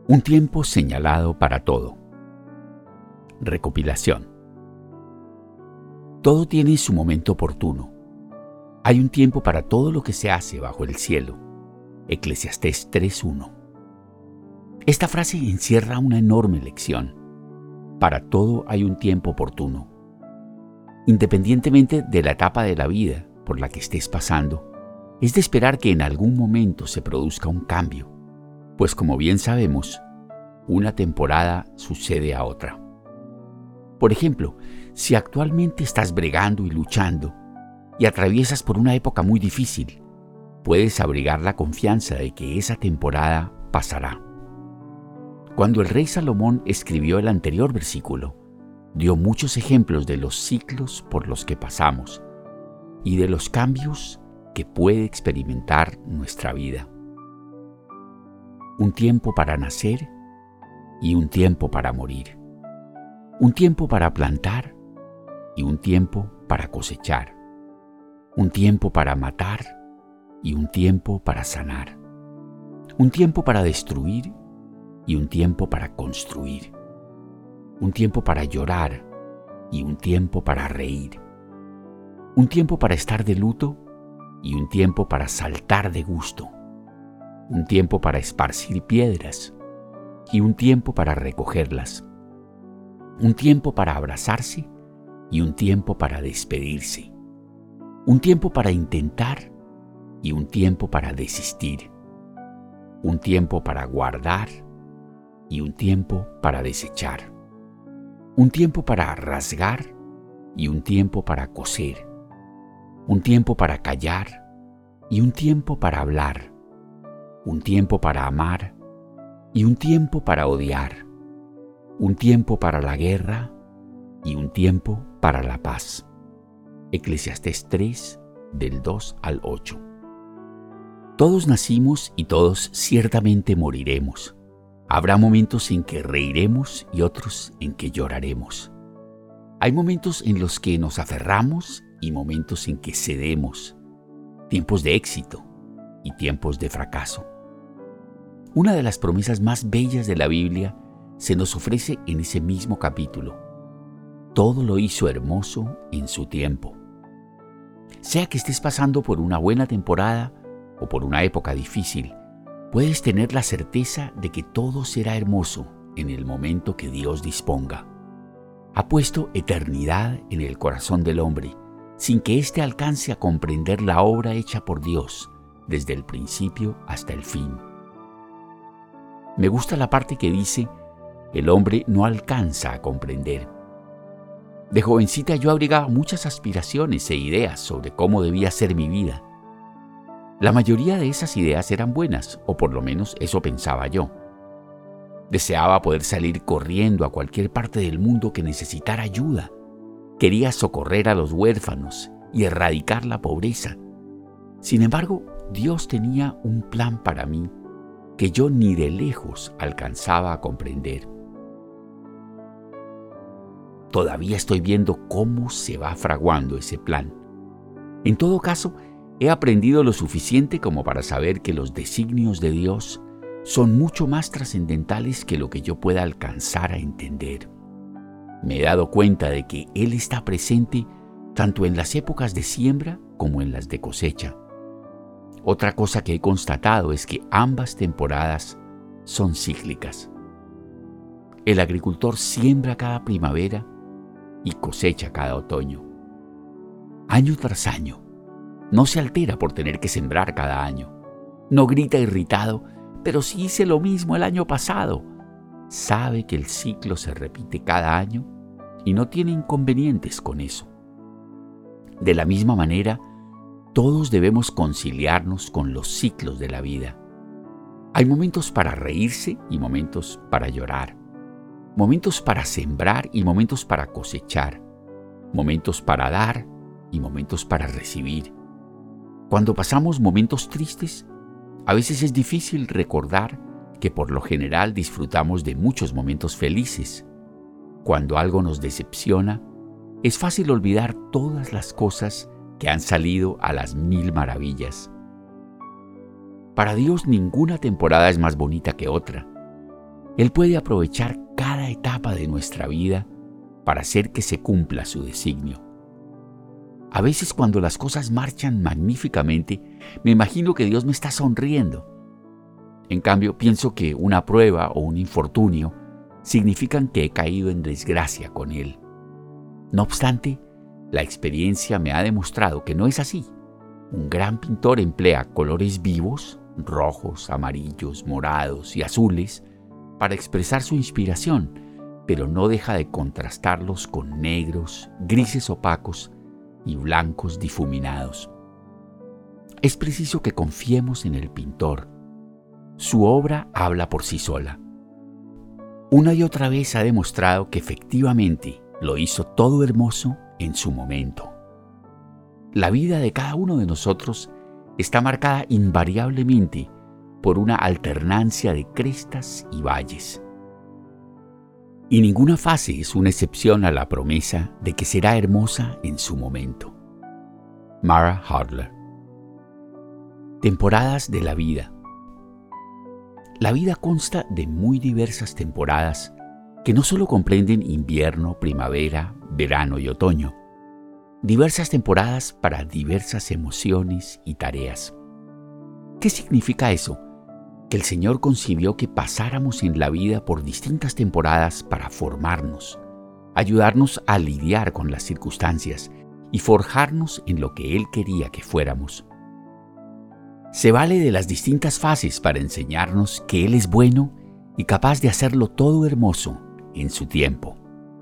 Un tiempo señalado para todo. Recopilación. Todo tiene su momento oportuno. Hay un tiempo para todo lo que se hace bajo el cielo. Eclesiastés 3:1. Esta frase encierra una enorme lección. Para todo hay un tiempo oportuno. Independientemente de la etapa de la vida por la que estés pasando, es de esperar que en algún momento se produzca un cambio, pues como bien sabemos, una temporada sucede a otra. Por ejemplo, si actualmente estás bregando y luchando y atraviesas por una época muy difícil, puedes abrigar la confianza de que esa temporada pasará. Cuando el rey Salomón escribió el anterior versículo, dio muchos ejemplos de los ciclos por los que pasamos y de los cambios que puede experimentar nuestra vida. Un tiempo para nacer y un tiempo para morir. Un tiempo para plantar y un tiempo para cosechar. Un tiempo para matar y un tiempo para sanar. Un tiempo para destruir y un tiempo para construir. Un tiempo para llorar y un tiempo para reír. Un tiempo para estar de luto y un tiempo para saltar de gusto. Un tiempo para esparcir piedras y un tiempo para recogerlas. Un tiempo para abrazarse y un tiempo para despedirse. Un tiempo para intentar y un tiempo para desistir. Un tiempo para guardar y un tiempo para desechar. Un tiempo para rasgar y un tiempo para coser. Un tiempo para callar y un tiempo para hablar. Un tiempo para amar y un tiempo para odiar. Un tiempo para la guerra y un tiempo para la paz. Eclesiastés 3, del 2 al 8. Todos nacimos y todos ciertamente moriremos. Habrá momentos en que reiremos y otros en que lloraremos. Hay momentos en los que nos aferramos y momentos en que cedemos. Tiempos de éxito y tiempos de fracaso. Una de las promesas más bellas de la Biblia se nos ofrece en ese mismo capítulo. Todo lo hizo hermoso en su tiempo. Sea que estés pasando por una buena temporada o por una época difícil, puedes tener la certeza de que todo será hermoso en el momento que Dios disponga. Ha puesto eternidad en el corazón del hombre, sin que éste alcance a comprender la obra hecha por Dios desde el principio hasta el fin. Me gusta la parte que dice: el hombre no alcanza a comprender. De jovencita yo abrigaba muchas aspiraciones e ideas sobre cómo debía ser mi vida. La mayoría de esas ideas eran buenas, o por lo menos eso pensaba yo. Deseaba poder salir corriendo a cualquier parte del mundo que necesitara ayuda. Quería socorrer a los huérfanos y erradicar la pobreza. Sin embargo, Dios tenía un plan para mí que yo ni de lejos alcanzaba a comprender. Todavía estoy viendo cómo se va fraguando ese plan. En todo caso, he aprendido lo suficiente como para saber que los designios de Dios son mucho más trascendentales que lo que yo pueda alcanzar a entender. Me he dado cuenta de que Él está presente tanto en las épocas de siembra como en las de cosecha. Otra cosa que he constatado es que ambas temporadas son cíclicas. El agricultor siembra cada primavera y cosecha cada otoño. Año tras año, no se altera por tener que sembrar cada año. No grita irritado: pero si hice lo mismo el año pasado. Sabe que el ciclo se repite cada año y no tiene inconvenientes con eso. De la misma manera, todos debemos conciliarnos con los ciclos de la vida. Hay momentos para reírse y momentos para llorar. Momentos para sembrar y momentos para cosechar. Momentos para dar y momentos para recibir. Cuando pasamos momentos tristes, a veces es difícil recordar que por lo general disfrutamos de muchos momentos felices. Cuando algo nos decepciona, es fácil olvidar todas las cosas que han salido a las mil maravillas. Para Dios ninguna temporada es más bonita que otra. Él puede aprovechar cada etapa de nuestra vida para hacer que se cumpla su designio. A veces cuando las cosas marchan magníficamente, me imagino que Dios me está sonriendo. En cambio, pienso que una prueba o un infortunio significan que he caído en desgracia con Él. No obstante, la experiencia me ha demostrado que no es así. Un gran pintor emplea colores vivos, rojos, amarillos, morados y azules, para expresar su inspiración, pero no deja de contrastarlos con negros, grises opacos y blancos difuminados. Es preciso que confiemos en el pintor. Su obra habla por sí sola. Una y otra vez ha demostrado que efectivamente lo hizo todo hermoso en su momento. La vida de cada uno de nosotros está marcada invariablemente por una alternancia de crestas y valles. Y ninguna fase es una excepción a la promesa de que será hermosa en su momento. Mara Hadler. Temporadas de la vida. La vida consta de muy diversas temporadas que no solo comprenden invierno, primavera, verano y otoño. Diversas temporadas para diversas emociones y tareas. ¿Qué significa eso? Que el Señor concibió que pasáramos en la vida por distintas temporadas para formarnos, ayudarnos a lidiar con las circunstancias y forjarnos en lo que Él quería que fuéramos. Se vale de las distintas fases para enseñarnos que Él es bueno y capaz de hacerlo todo hermoso en su tiempo.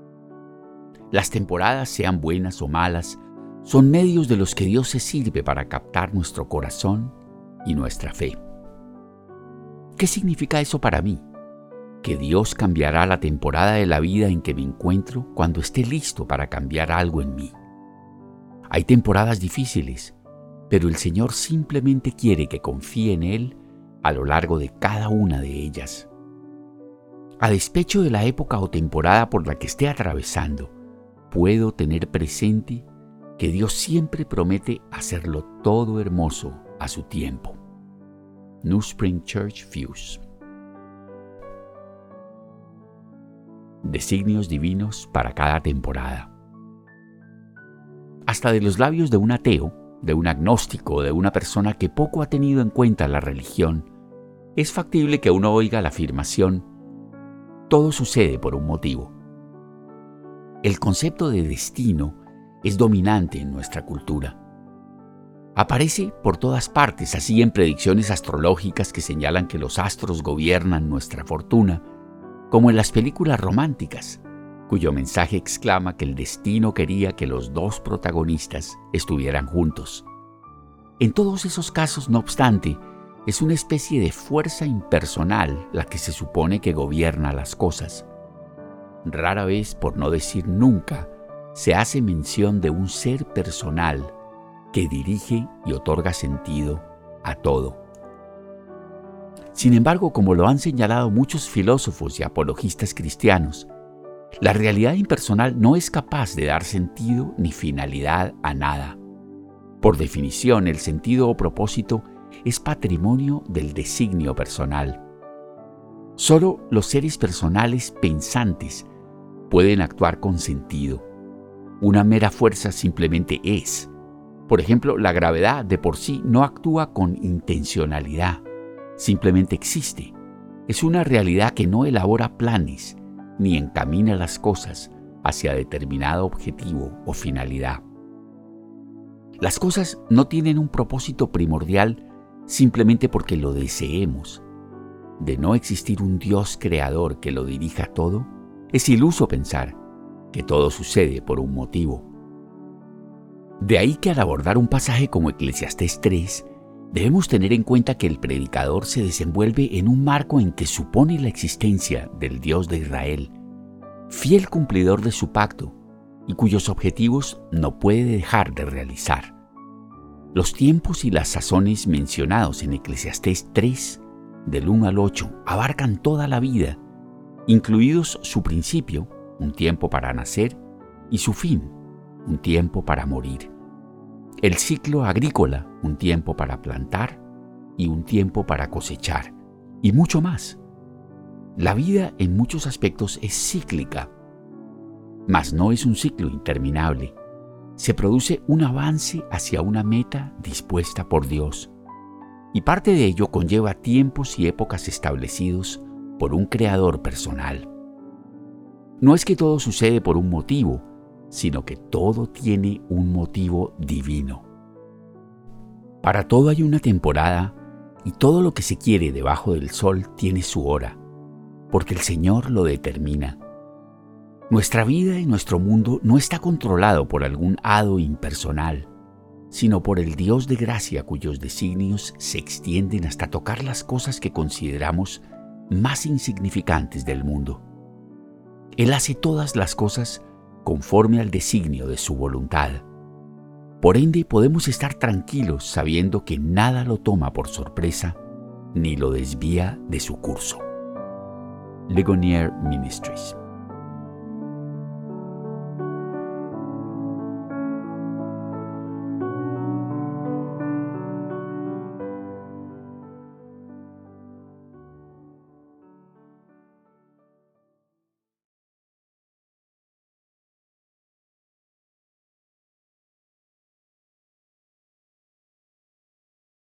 Las temporadas, sean buenas o malas, son medios de los que Dios se sirve para captar nuestro corazón y nuestra fe. ¿Qué significa eso para mí? Que Dios cambiará la temporada de la vida en que me encuentro cuando esté listo para cambiar algo en mí. Hay temporadas difíciles, pero el Señor simplemente quiere que confíe en Él a lo largo de cada una de ellas. A despecho de la época o temporada por la que esté atravesando, puedo tener presente que Dios siempre promete hacerlo todo hermoso a su tiempo. New Spring Church Views. Designios divinos para cada temporada. Hasta de los labios de un ateo, de un agnóstico, de una persona que poco ha tenido en cuenta la religión, es factible que uno oiga la afirmación: todo sucede por un motivo. El concepto de destino es dominante en nuestra cultura. Aparece por todas partes, así en predicciones astrológicas que señalan que los astros gobiernan nuestra fortuna, como en las películas románticas, cuyo mensaje exclama que el destino quería que los dos protagonistas estuvieran juntos. En todos esos casos, no obstante, es una especie de fuerza impersonal la que se supone que gobierna las cosas. Rara vez, por no decir nunca, se hace mención de un ser personal que dirige y otorga sentido a todo. Sin embargo, como lo han señalado muchos filósofos y apologistas cristianos, la realidad impersonal no es capaz de dar sentido ni finalidad a nada. Por definición, el sentido o propósito es patrimonio del designio personal. Solo los seres personales pensantes pueden actuar con sentido. Una mera fuerza simplemente es. Por ejemplo, la gravedad de por sí no actúa con intencionalidad, simplemente existe. Es una realidad que no elabora planes ni encamina las cosas hacia determinado objetivo o finalidad. Las cosas no tienen un propósito primordial simplemente porque lo deseemos. De no existir un Dios creador que lo dirija todo, es iluso pensar que todo sucede por un motivo. De ahí que al abordar un pasaje como Eclesiastés 3, debemos tener en cuenta que el predicador se desenvuelve en un marco en que supone la existencia del Dios de Israel, fiel cumplidor de su pacto y cuyos objetivos no puede dejar de realizar. Los tiempos y las sazones mencionados en Eclesiastés 3, del 1 al 8, abarcan toda la vida, incluidos su principio, un tiempo para nacer, y su fin, un tiempo para morir. El ciclo agrícola, un tiempo para plantar y un tiempo para cosechar, y mucho más. La vida en muchos aspectos es cíclica, mas no es un ciclo interminable. Se produce un avance hacia una meta dispuesta por Dios, y parte de ello conlleva tiempos y épocas establecidos por un creador personal. No es que todo sucede por un motivo, sino que todo tiene un motivo divino. Para todo hay una temporada, y todo lo que se quiere debajo del sol tiene su hora, porque el Señor lo determina. Nuestra vida y nuestro mundo no está controlado por algún hado impersonal, sino por el Dios de gracia cuyos designios se extienden hasta tocar las cosas que consideramos más insignificantes del mundo. Él hace todas las cosas conforme al designio de su voluntad. Por ende, podemos estar tranquilos sabiendo que nada lo toma por sorpresa ni lo desvía de su curso. Ligonier Ministries.